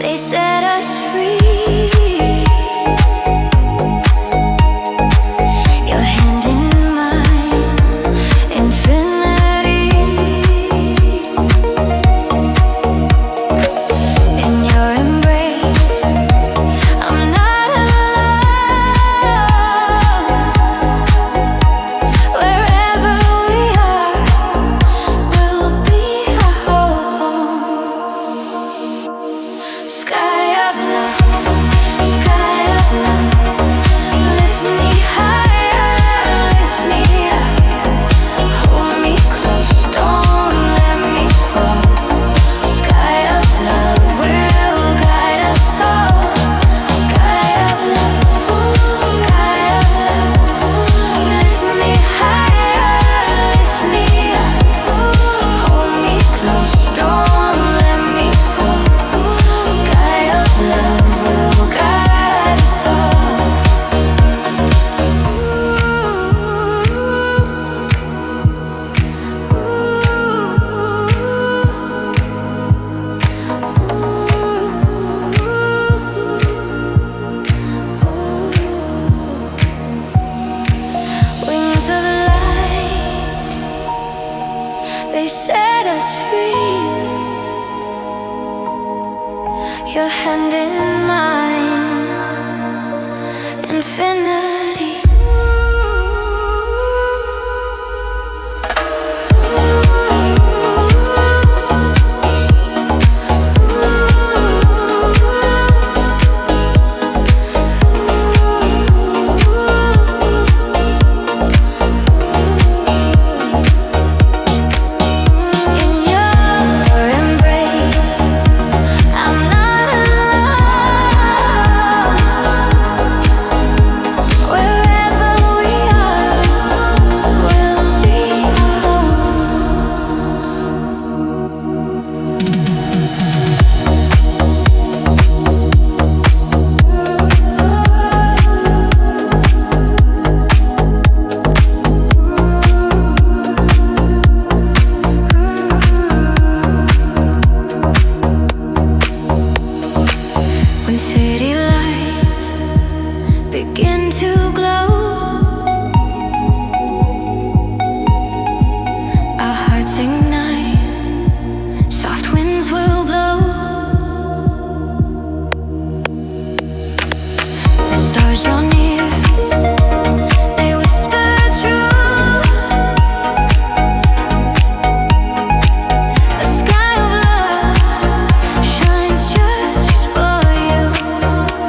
They set us free. Your hand in mine, infinity. In your embrace, I'm not alone. Wherever we are, we'll be home. Sky of love, sky of love. Lift me higher, lift me up. Hold me close, don't let me fall. Sky of love will guide us all. Sky of love, sky of love. Lift me higher, lift me up. Hold me close, don't let me fall. Sky of love will guide us all. Wings of light, they set us free. Your hand in mine, infinity. In your embrace, I'm not alone. Wherever we are, we'll be when city lights begin to glow, our hearts ignite, soft winds will blow. The stars draw near, they whisper true. A sky of love shines just for you.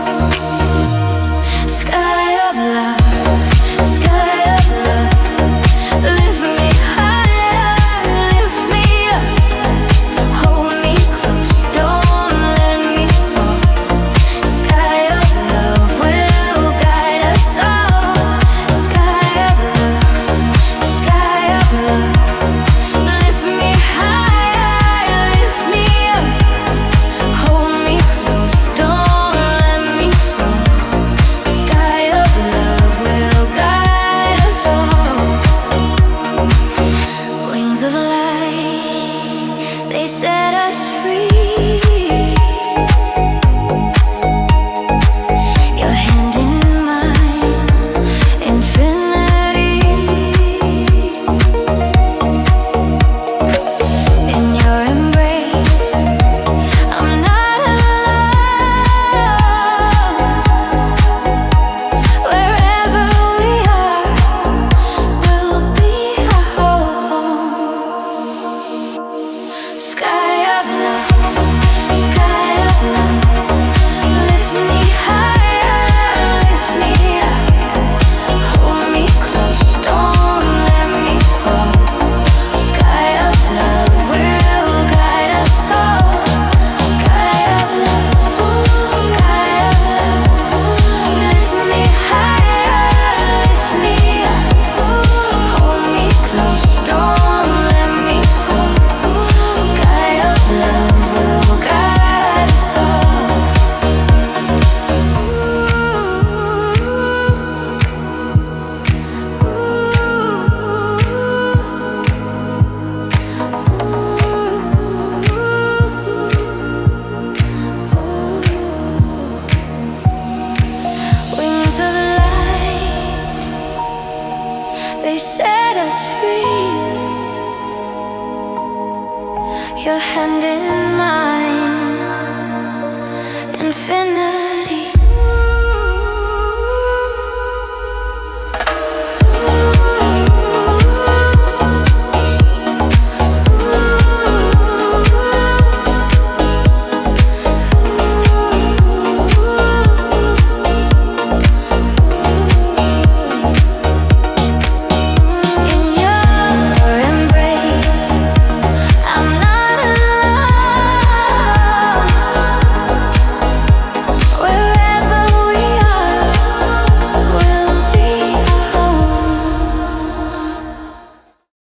infinite.